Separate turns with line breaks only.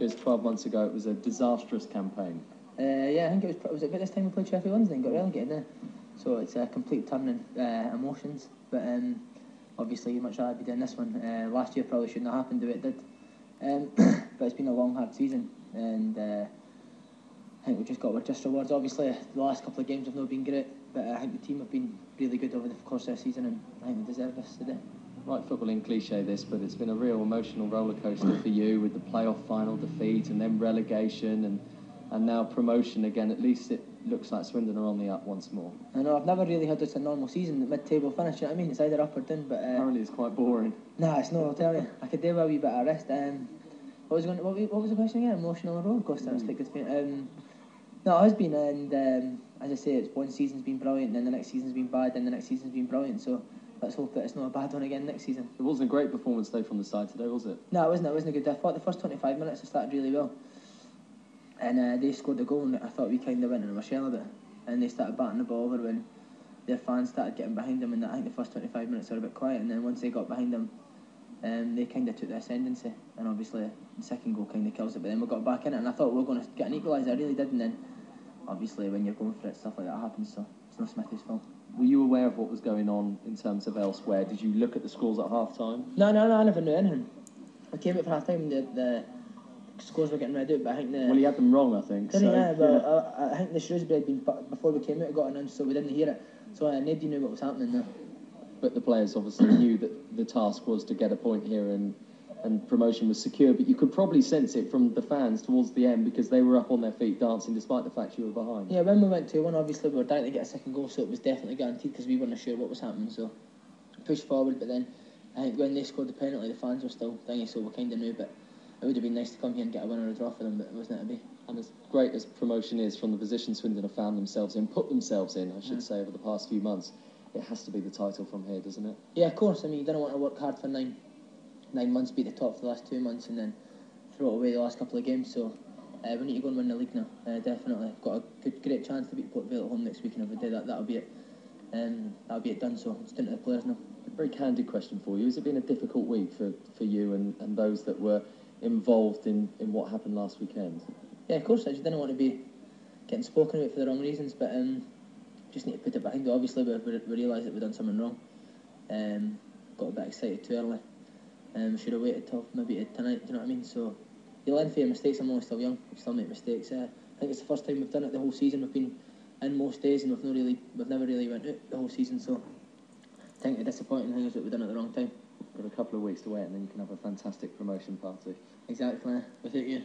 because 12 months ago it was a disastrous campaign.
Yeah, I think it was about this time we played Sheffield Wednesday and got relegated there. So it's a complete turn in emotions. But obviously you'd much rather be doing this one. Last year probably shouldn't have happened the way it did. But it's been a long, hard season, and I think we've just got our just rewards. Obviously the last couple of games have not been great, but I think the team have been really good over the course of the season, and I think they deserve this today.
Right, footballing cliche this, but it's been a real emotional rollercoaster for you with the playoff final defeat and then relegation and now promotion again. At least it looks like Swindon are on the up once more.
I know, I've never really had just a normal season, the mid-table finish, you know what I mean? It's either up or down, but...
apparently it's quite boring.
Nah, it's not, I'll tell you. I could do with a wee bit of rest. What was the question again? Emotional rollercoaster? That's quite good for me. No, it has been, and as I say, it's one season's been brilliant, then the next season's been bad, then the next season's been brilliant, so let's hope that it's not a bad one again next season.
It wasn't a great performance though from the side today, was it?
No, it wasn't good. I thought the first 25 minutes it started really well, and they scored the goal, and I thought we kind of went in a shell a bit, and they started batting the ball over when their fans started getting behind them, and I think the first 25 minutes were a bit quiet, and then once they got behind them, they kind of took the ascendancy, and obviously the second goal kind of kills it, but then we got back in it, and I thought we were going to get an equaliser. I really did, and then obviously when you're going for it, stuff like that happens, so it's not Smithy's fault.
Were you aware of what was going on in terms of elsewhere? Did you look at the scores at half-time?
No, I never knew anything. I came out for half-time, the scores were getting read out, but I think
Well, he had them wrong, I think.
I think the Shrewsbury had been, before we came out, got announced, so we didn't hear it, so nobody knew what was happening there.
But the players obviously knew that the task was to get a point here and promotion was secure, but you could probably sense it from the fans towards the end because they were up on their feet dancing despite the fact you were behind.
Yeah, when we went 2-1, obviously we were down to get a second goal, so it was definitely guaranteed because we weren't sure what was happening, so pushed forward, but then I think when they scored the penalty the fans were still thingy, so we kind of knew, but it would have been nice to come here and get a win or a draw for them, but it wasn't to be.
And as great as promotion is from the position Swindon have found themselves in, put themselves in, I should say, over the past few months, it has to be the title from here, doesn't it?
Yeah, of course. I mean, you don't want to work hard for nine months, beat the top for the last 2 months, and then throw it away the last couple of games. So we need to go and win the league now. Definitely got a great chance to beat Port Vale at home next week, and if we do that, that'll be it. That'll be it done. So it's down to the players now.
A very candid question for you: has it been a difficult week for you and those that were involved in what happened last weekend?
Yeah, of course. I just didn't want to be getting spoken about for the wrong reasons, but just need to put it behind it. Obviously, we realised that we've done something wrong. Got a bit excited too early. Should have waited till maybe tonight, do you know what I mean? So you learn from your mistakes. I'm only still young, we still make mistakes. I think it's the first time we've done it the whole season. We've been in most days and we've never really went out the whole season, so I think the disappointing thing is that we've done it at the wrong time.
Got a couple of weeks to wait and then you can have a fantastic promotion party.
Exactly, without you.